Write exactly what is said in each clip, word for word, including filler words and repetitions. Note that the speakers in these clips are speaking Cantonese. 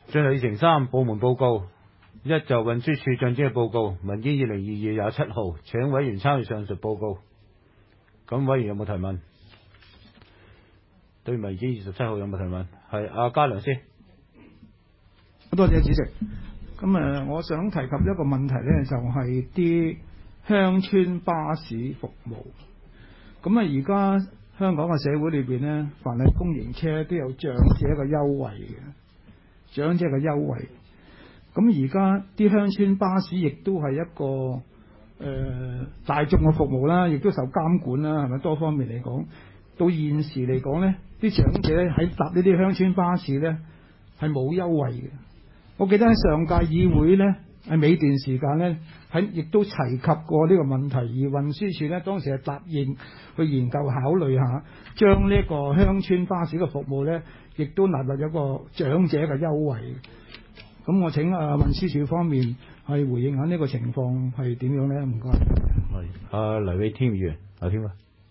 進入議程三部門報告。一就運輸署進展嘅報告，文件二零二二廿七號，請委員參與上述報告。咁委員有冇提問？對文件二十七號有冇提問？係阿嘉良先。 多謝主席。咁誒，我想提及一個問題咧，就係啲鄉村巴士服務。咁啊，而家香港嘅社會裏邊咧，凡係公營車都有長者嘅優惠嘅，長者嘅優惠。咁而家啲鄉村巴士亦都係一個誒、呃、大眾嘅服務啦，亦都受監管啦，係咪多方面嚟講？到現時嚟講咧，啲長者喺搭呢啲鄉村巴士咧係冇優惠嘅。我記得喺上屆議會咧，喺尾段時間咧，喺亦都提及過呢個問題，而運輸署咧當時係答應去研究考慮下，將呢個鄉村巴士嘅服務咧，亦都納入一個長者嘅優惠。咁我請啊運輸署方面係回應下呢個情況係點樣咧？唔該。 係阿黎偉添議員，阿添啊。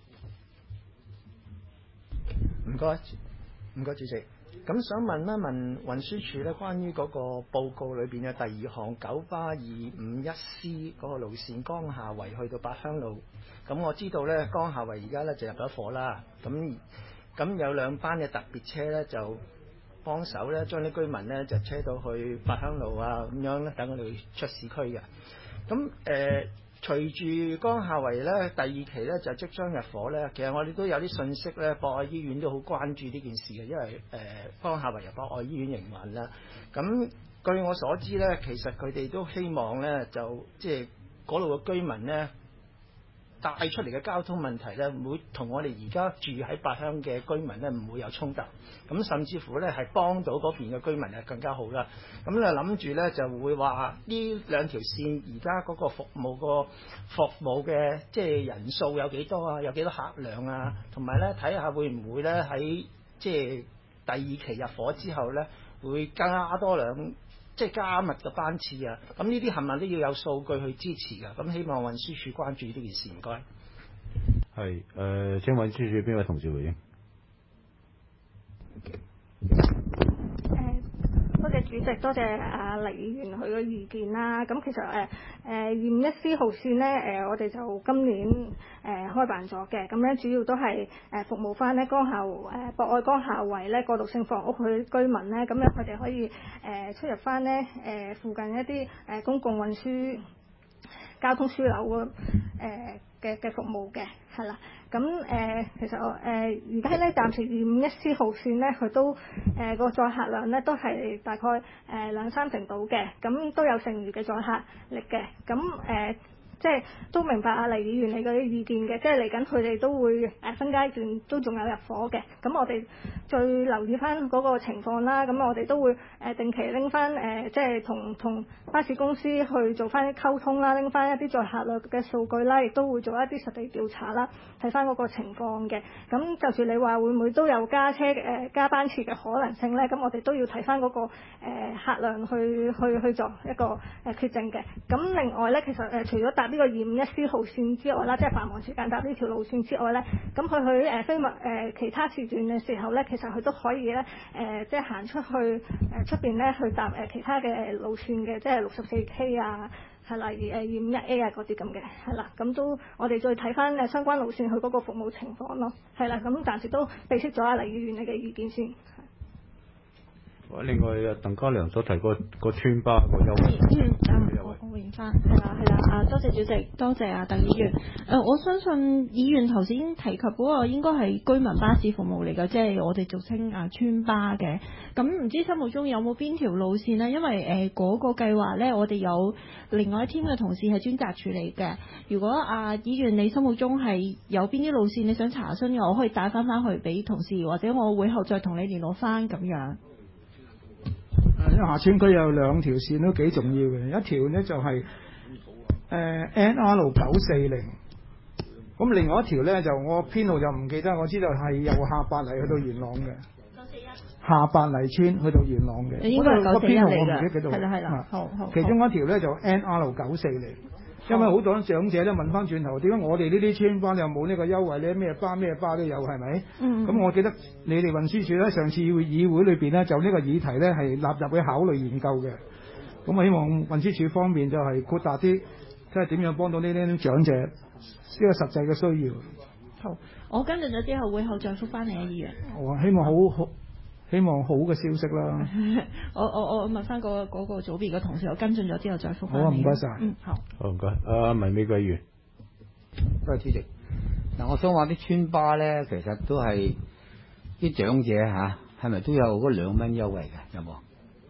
唔該，唔該主席。咁想問一問運輸署咧，關於嗰個報告裏邊嘅第二項九巴二五一 C 嗰個路線江夏圍去到八鄉路。咁我知道咧，江夏圍而家咧就入咗貨啦。咁咁有兩班嘅特別車咧就幫手咧，將啲居民咧就車到去八鄉路啊，咁樣咧等我哋出市區嘅。咁誒、呃，隨住江夏圍咧第二期咧就即將入伙咧，其實我哋都有啲信息咧，博愛醫院都好關注呢件事嘅，因為誒、呃、江夏圍由博愛醫院營運啦。咁據我所知咧，其實佢哋都希望咧就即係嗰度嘅居民咧，帶出嚟嘅交通問題咧，唔會同我哋而家住喺八鄉嘅居民咧唔會有衝突，咁甚至乎咧係幫到嗰邊嘅居民係更加好啦。咁咧諗住咧就會話呢兩條線而家嗰個服務個服務嘅即係人數有幾多啊？有幾多客量啊？同埋咧睇下會唔會咧喺即係第二期入伙之後咧會加多兩即係加密嘅班次啊！咁呢啲係咪都要有數據去支持㗎？咁希望運輸署關注呢件事，唔該。 係誒、呃，請運輸署邊位同事回應？ 多謝主席，多謝阿黎議員佢嘅意見啦。咁其實誒誒二五一 C 號線咧，誒、呃、我哋就今年誒、呃、開辦咗嘅。咁咧主要都係誒服務翻咧江夏誒博愛江夏圍咧過渡性房屋佢居民咧，咁樣佢哋可以誒、呃、出入翻咧誒附近一啲誒、呃、公共運輸交通樞紐嘅誒嘅嘅服務嘅，係啦。咁誒、呃、其實我誒而家咧暫時二五一 C 號線咧，佢都誒個、呃、載客量咧都係大概誒、呃、兩三成度嘅，咁都有剩餘嘅載客力嘅，咁誒。呃即係都明白阿黎議員你嗰啲意見嘅，即係嚟緊佢哋都會誒分階段都仲有入伙嘅，咁我哋再留意翻嗰個情況啦。咁我哋都會誒定期拎翻誒，即係同同巴士公司去做翻啲溝通啦，拎翻一啲載客率嘅數據啦，亦都會做一啲實地調查啦，睇翻嗰個情況嘅。咁就算你話會唔會都有加車誒、呃、加班次嘅可能性咧，咁我哋都要睇翻嗰個、呃、客量去去去做一個誒、呃、決定嘅。咁另外咧，其實誒、呃、除咗搭呢個二五一 C 號線之外啦，即係繁忙時間搭呢條路線之外咧，咁佢去誒非物誒其他時段嘅時候咧，其實佢都可以咧誒、呃、即係行出去誒出邊咧去搭誒其他嘅路線嘅，即係六十四 K 啊，係例如誒二五一 A 啊嗰啲咁嘅，係啦，咁都我哋再睇翻誒相關路線佢嗰個服務情況咯，係啦，咁暫時都備悉咗阿黎議員你嘅意見先。 另外啊，鄧家良所提過個村巴個優惠， 嗯嗯，我我回應翻，係啦係啦，啊多謝主席，多謝啊鄧議員。誒、呃，我相信議員頭先提及嗰個應該係居民巴士服務嚟嘅，即係我哋俗稱啊村巴嘅。咁唔知心目中有冇邊條路線呢？因為誒嗰、呃那個計劃咧，我哋有另外一 team 嘅同事係專責處理嘅。如果啊議員你心目中係有邊啲路線你想查詢嘅，我可以帶翻翻去俾同事，或者我會後再同你聯絡翻咁樣。 因為下村區有兩條線都幾重要嘅，一條呢就係、是、誒、呃、N R 九四零，咁另外一條呢就我編號就唔記得，我知道係由下白泥去到元朗嘅。九四一。下白泥村去到元朗嘅。應該係九四一嚟㗎。係啦係啦。好好。其中一條呢就 N R 九四零， 因為好多長者咧問翻轉頭，點解我哋呢啲村巴又冇呢個優惠咧？咩巴咩巴都有，係咪？ 嗯。 咁我記得你哋運輸署咧上次議會裏邊咧就呢個議題咧係納入去考慮研究嘅。咁我希望運輸署方面就係擴大啲，即係點樣幫到呢啲長者呢個實際嘅需要。 好，我跟進咗之後，會後再覆翻你嘅議員。 我希望好好。希望好嘅消息啦。 我我我問翻嗰嗰個組別嘅同事，我跟進咗之後再覆翻你。 好啊，唔該晒。 嗯，好。 好唔該。啊，文美貴議員。 多謝主席。嗱，我想話啲村巴咧，其實都係啲長者嚇，係咪都有嗰兩蚊優惠嘅？有冇？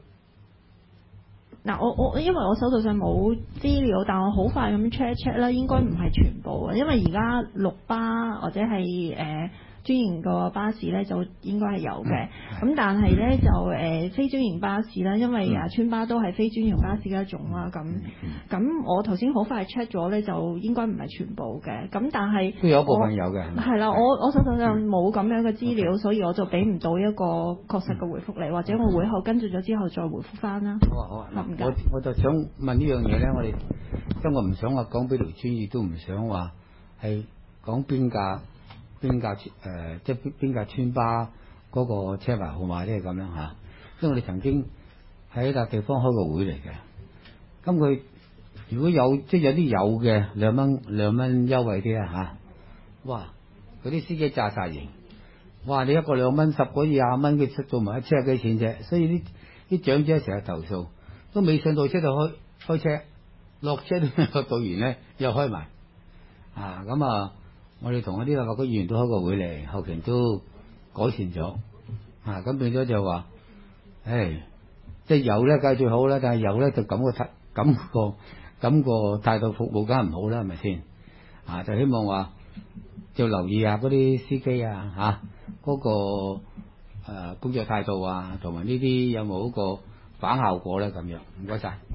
嗱，我我因為我手頭上冇資料，但我好快咁 check 一 check 啦，應該唔係全部嘅，因為而家綠巴或者係誒。呃專營個巴士咧就應該係有嘅，咁、嗯、但係咧就誒、呃、非專營巴士啦，因為啊村巴都係非專營巴士嘅一種啦，咁咁、嗯、我頭先好快 check 咗咧，就應該唔係全部嘅，咁但係都有一部分有嘅， 係啦，我我手頭上冇咁樣嘅資料，所以我就俾唔到一個確實嘅回覆你，或者我會後跟住咗之後再回覆翻啦。 好啊好啊，我我就想問呢樣嘢咧，我哋因為我唔想話講俾條村，亦都唔想話係講邊架。邊架誒、呃，即係邊邊架村巴嗰個車牌號碼咧咁樣嚇，因為我哋曾經喺一笪地方開個會嚟嘅，咁佢如果有即係有啲有嘅兩蚊兩蚊優惠啲啊嚇，哇！嗰啲司機炸晒型，哇！你一個兩蚊，十個廿蚊，佢出做埋一車幾錢啫？所以啲啲長者成日投訴，都未上到車就開開車，落車都未到完咧又開埋啊咁啊！我哋同一啲立法會議員都開過會嚟，後期都改善咗，啊咁變咗就話，誒，即係有咧梗係最好啦，但係有咧就咁個態咁個咁個態度服務梗係唔好啦，係咪先？啊，就希望話就留意下嗰啲司機啊，嚇、啊、嗰、嗰個、呃、工作態度啊，同埋呢啲有冇嗰個反效果咧咁樣？唔該晒。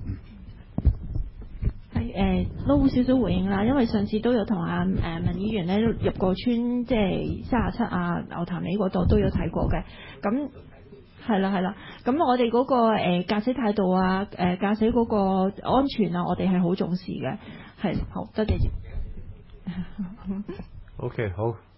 係誒都好少少回應啦，因為上次都有同阿誒文議員咧入過村，即係三十七啊牛潭尾嗰度都有睇過嘅。咁係啦係啦，咁我哋嗰、嗰個誒、呃、駕駛態度啊，誒、呃、駕駛嗰個安全啊，我哋係好重視嘅。係好多謝。 OK 好。